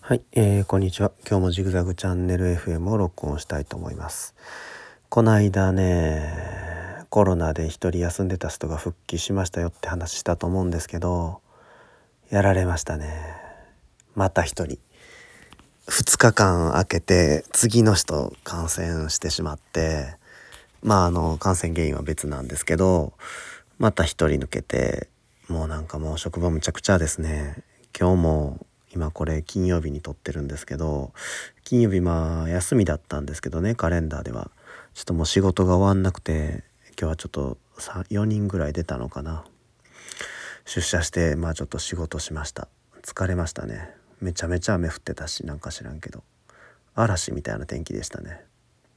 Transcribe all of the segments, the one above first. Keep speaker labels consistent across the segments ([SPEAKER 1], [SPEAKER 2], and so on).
[SPEAKER 1] はい、こんにちは。今日もジグザグチャンネル FM を録音したいと思います。こないだね、コロナで一人休んでた人が復帰しましたよって話したと思うんですけど、やられましたね。また一人。2日間空けて次の人感染してしまって、感染原因は別なんですけど、また一人抜けて、もう職場むちゃくちゃですね。今日も今これ金曜日に撮ってるんですけど、金曜日休みだったんですけどね、カレンダーではちょっともう仕事が終わんなくて、今日はちょっと4人ぐらい出たのかな。出社してちょっと仕事しました。疲れましたね。めちゃめちゃ雨降ってたし、なんか知らんけど嵐みたいな天気でしたね。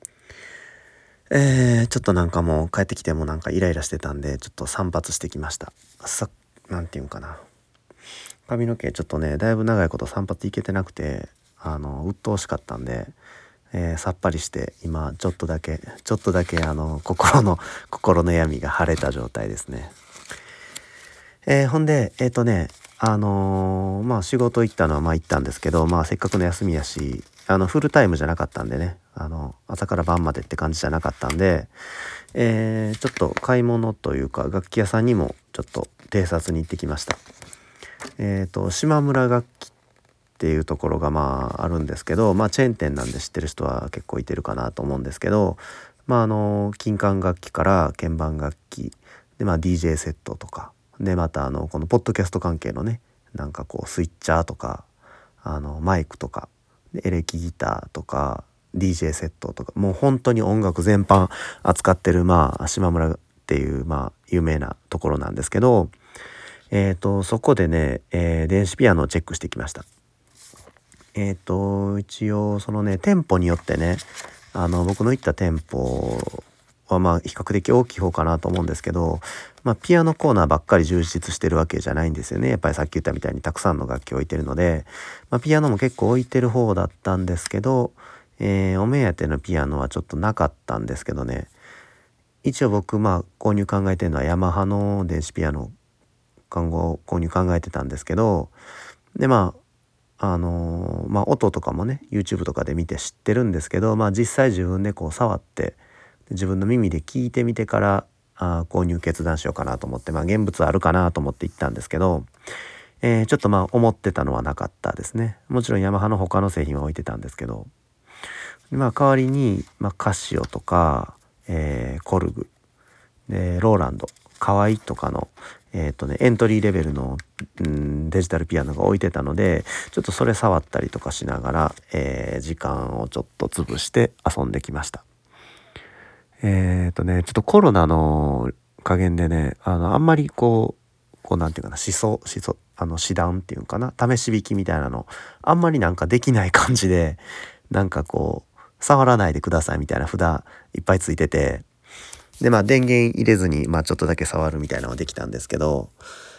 [SPEAKER 1] ちょっともう帰ってきてもイライラしてたんで、ちょっと散髪してきました。なんていうんかな、髪の毛ちょっとね、だいぶ長いこと散髪いけてなくて、鬱陶しかったんで、さっぱりして今ちょっとだけ心の闇が晴れた状態ですね。ほんで仕事行ったのは行ったんですけど、せっかくの休みやし、フルタイムじゃなかったんでね、朝から晩までって感じじゃなかったんで、ちょっと買い物というか楽器屋さんにもちょっと偵察に行ってきました。島村楽器っていうところがあるんですけど、チェーン店なんで知ってる人は結構いてるかなと思うんですけど、金管楽器から鍵盤楽器で、DJ セットとかで、またこのポッドキャスト関係のね、スイッチャーとかマイクとかでエレキギターとか DJ セットとか、もう本当に音楽全般扱ってる島村っていう有名なところなんですけど、そこでね、電子ピアノをチェックしてきました。一応そのね、店舗によってね、僕の行った店舗は比較的大きい方かなと思うんですけど、ピアノコーナーばっかり充実してるわけじゃないんですよね。やっぱりさっき言ったみたいにたくさんの楽器を置いてるので、ピアノも結構置いてる方だったんですけど、お目当てのピアノはちょっとなかったんですけどね、一応僕購入考えてるのはヤマハの電子ピアノ購入考えてたんですけど、で音とかもね YouTube とかで見て知ってるんですけど、実際自分で触って自分の耳で聞いてみてから購入決断しようかなと思って、現物あるかなと思って行ったんですけど、ちょっと思ってたのはなかったですね。もちろんヤマハの他の製品は置いてたんですけど、代わりに、カシオとか、コルグでローランド、カワイとかのエントリーレベルの、デジタルピアノが置いてたので、ちょっとそれ触ったりとかしながら、時間をちょっと潰して遊んできました。ちょっとコロナの加減でね、あんまりなんていうかな、試弾っていうかな、試し弾きみたいなのあんまりできない感じで、触らないでくださいみたいな札いっぱいついてて、で電源入れずにちょっとだけ触るみたいなのができたんですけど、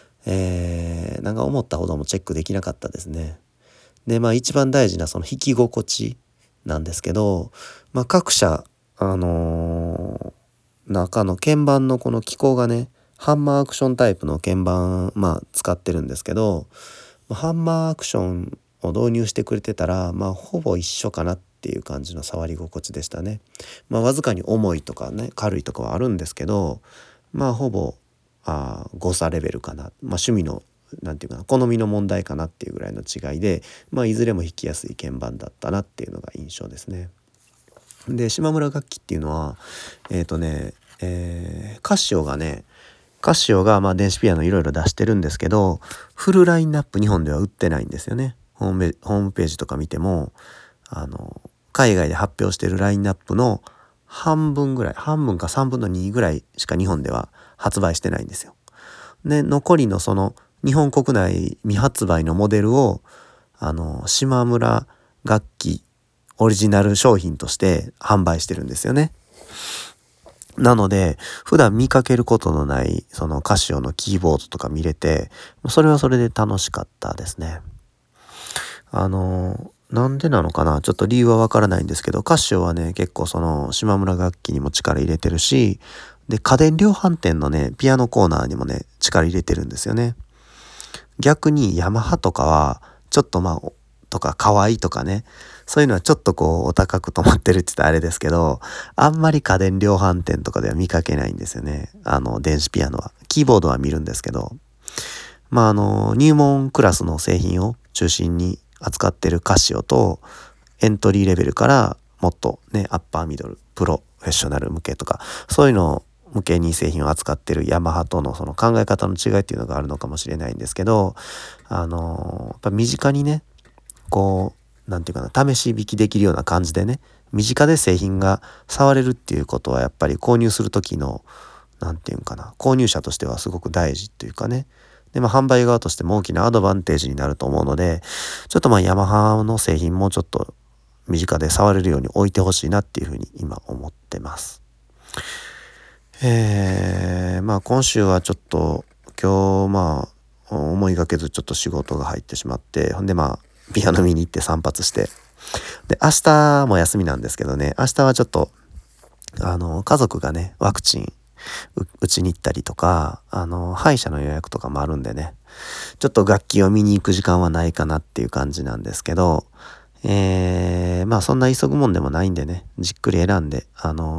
[SPEAKER 1] 思ったほどもチェックできなかったですね。で一番大事なその弾き心地なんですけど、各社中の鍵盤のこの機構がね、ハンマーアクションタイプの鍵盤使ってるんですけど、ハンマーアクションを導入してくれてたらほぼ一緒かなっていう感じの触り心地でしたね。わずかに重いとかね、軽いとかはあるんですけど、ほぼ誤差レベルかな、趣味のなんていうかな、好みの問題かなっていうぐらいの違いで、いずれも弾きやすい鍵盤だったなっていうのが印象ですね。で島村楽器っていうのはカシオが電子ピアノいろいろ出してるんですけど、フルラインナップ日本では売ってないんですよね。ホームページとか見ても海外で発表してるラインナップの半分か3分の2ぐらいしか日本では発売してないんですよ。で残りのその日本国内未発売のモデルを島村楽器オリジナル商品として販売してるんですよね。なので普段見かけることのないそのカシオのキーボードとか見れて、それはそれで楽しかったですね。なんでなのかな、ちょっと理由はわからないんですけど、カシオはね結構その島村楽器にも力入れてるし、で家電量販店のねピアノコーナーにもね力入れてるんですよね。逆にヤマハとかはちょっととか可愛いとかね、そういうのはちょっとこうお高く止まってるって言ったらあれですけど、あんまり家電量販店とかでは見かけないんですよね。電子ピアノは。キーボードは見るんですけど、入門クラスの製品を中心に扱ってるカシオと、エントリーレベルからもっとね、アッパーミドル、プロフェッショナル向けとか、そういうの向けに製品を扱ってるヤマハとのその考え方の違いっていうのがあるのかもしれないんですけど、やっぱ身近にね、こう、なんていうかな、試し引きできるような感じでね、身近で製品が触れるっていうことはやっぱり購入する時の、なんていうんかな、購入者としてはすごく大事というかね、で、販売側としても大きなアドバンテージになると思うので、ちょっとヤマハの製品もちょっと身近で触れるように置いてほしいなっていうふうに今思ってます。今週はちょっと今日思いがけずちょっと仕事が入ってしまって、ほんでピアノ見に行って散髪して、で明日も休みなんですけどね、明日はちょっと家族がねワクチン打ちに行ったりとか、歯医者の予約とかもあるんでね、ちょっと楽器を見に行く時間はないかなっていう感じなんですけど、そんな急ぐもんでもないんでね、じっくり選んで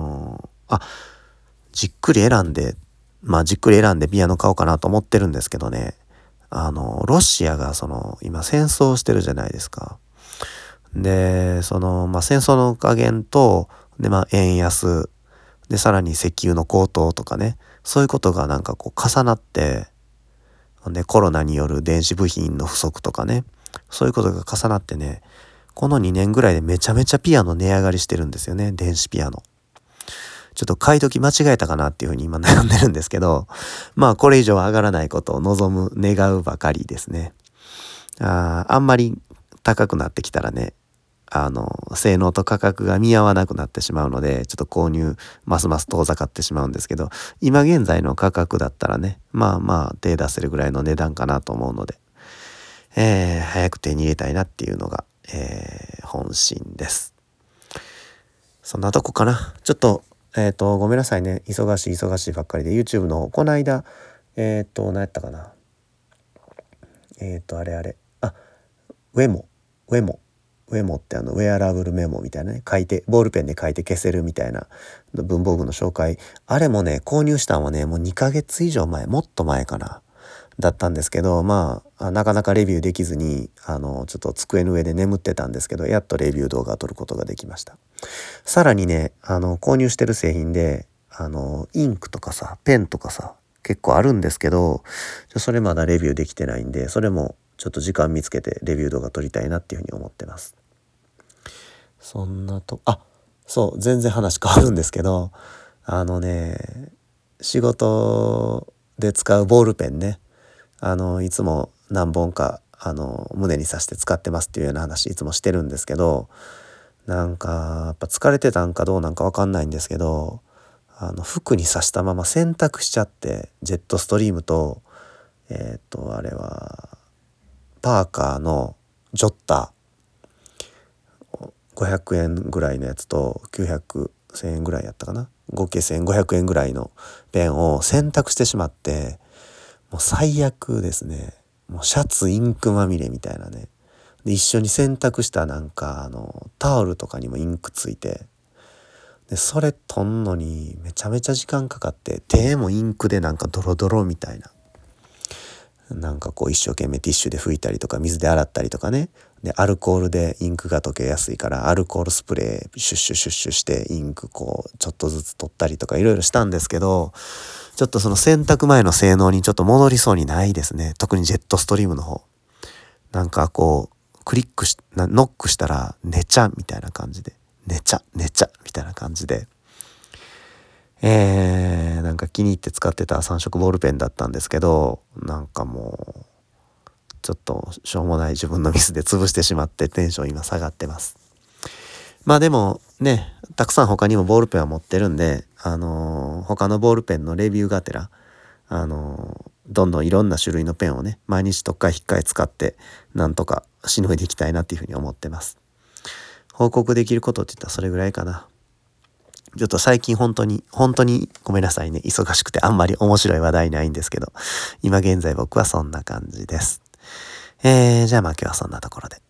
[SPEAKER 1] じっくり選んでピアノ買おうかなと思ってるんですけどね、ロシアが今戦争してるじゃないですか。で、戦争の加減と、で、円安、で、さらに石油の高騰とかね、そういうことがなんかこう重なって、で、コロナによる電子部品の不足とかね、そういうことが重なってね、この2年ぐらいでめちゃめちゃピアノ値上がりしてるんですよね、電子ピアノ。ちょっと買い時間違えたかなっていうふうに今悩んでるんですけど、これ以上上がらないことを願うばかりですね。あんまり高くなってきたらね、性能と価格が見合わなくなってしまうので、ちょっと購入ますます遠ざかってしまうんですけど、今現在の価格だったらね、手出せるぐらいの値段かなと思うので、早く手に入れたいなっていうのが、本心です。そんなとこかな。ちょっとごめんなさいね、忙しいばっかりで YouTube の方この間何やったかな、ウェモってウェアラブルメモみたいなね、ボールペンで書いて消せるみたいな文房具の紹介、あれもね購入したんはねもう2ヶ月以上前、もっと前かなだったんですけど、なかなかレビューできずにちょっと机の上で眠ってたんですけど、やっとレビュー動画を撮ることができました。さらにね購入してる製品でインクとかさペンとかさ結構あるんですけど、それまだレビューできてないんで、それもちょっと時間見つけてレビュー動画撮りたいなっていうふうに思ってます。そんなとそう全然話変わるんですけど、仕事で使うボールペンね、いつも何本か胸に刺して使ってますっていうような話いつもしてるんですけど、なんかやっぱ疲れてたんかどうなんか分かんないんですけど、服に刺したまま洗濯しちゃって、ジェットストリームとあれはパーカーのジョッタ500円ぐらいのやつと1000円ぐらいやったかな、合計1500円ぐらいのペンを洗濯してしまって、もう最悪ですね。もうシャツインクまみれみたいなね。で一緒に洗濯したなんかタオルとかにもインクついて、でそれ取んのにめちゃめちゃ時間かかって、手もインクでなんかドロドロみたいな、なんかこう一生懸命ティッシュで拭いたりとか水で洗ったりとかね、でアルコールでインクが溶けやすいからアルコールスプレーシュッシュシュッシュしてインクこうちょっとずつ取ったりとかいろいろしたんですけど、ちょっとその洗濯前の性能にちょっと戻りそうにないですね。特にジェットストリームの方、なんかこうノックしたら寝ちゃみたいな感じで、寝ちゃみたいな感じで、なんか気に入って使ってた3色ボールペンだったんですけど、なんかもうちょっとしょうもない自分のミスで潰してしまってテンション今下がってます。でもね、たくさん他にもボールペンは持ってるんで、他のボールペンのレビューがてらどんどんいろんな種類のペンをね毎日とか引っかえ使ってなんとかしのいでいきたいなっていうふうに思ってます。報告できることって言ったらそれぐらいかな。ちょっと最近本当にごめんなさいね、忙しくてあんまり面白い話題ないんですけど、今現在僕はそんな感じです。じゃあ今日はそんなところで。